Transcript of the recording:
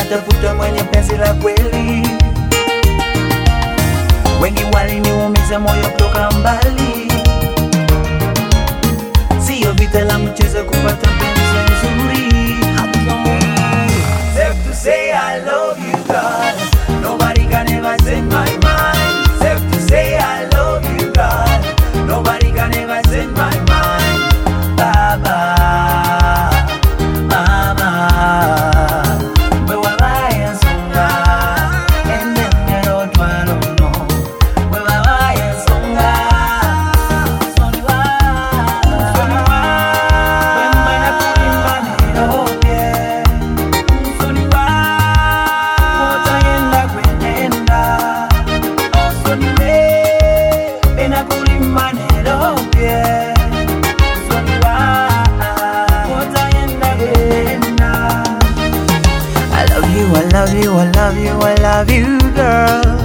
natafuta mwenye penzi la kweli. Wengi waliniumiza moyo kutoka mbali, sio vita la mchezo kupata penzi nzuri. Safe to say I love you God, nobody can ever take my mind. Safe to say I love you God, nobody can ever take my mind. Baba, mama, wewe waya songa, ende mero twalono. Wewe waya songa, soniwa, wemba na kulimba neroke. Soniwa, kota yenda kwenenda. Soniwe, bena kulimba neroke. I love you, I love you, I love you, I love you, girl.